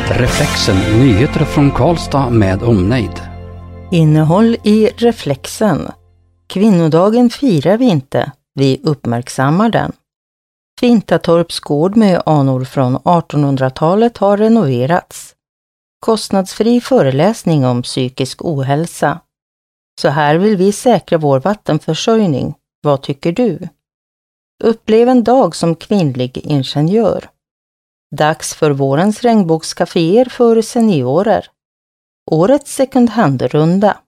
Reflexen, nyheter från Karlstad med omnejd. Innehåll i Reflexen. Kvinnodagen firar vi inte, vi uppmärksammar den. Fintatorps gård med anor från 1800-talet har renoverats. Kostnadsfri föreläsning om psykisk ohälsa. Så här vill vi säkra vår vattenförsörjning. Vad tycker du? Upplev en dag som kvinnlig ingenjör. Dags för vårens regnbågskaféer för seniorer. Årets second hand-runda.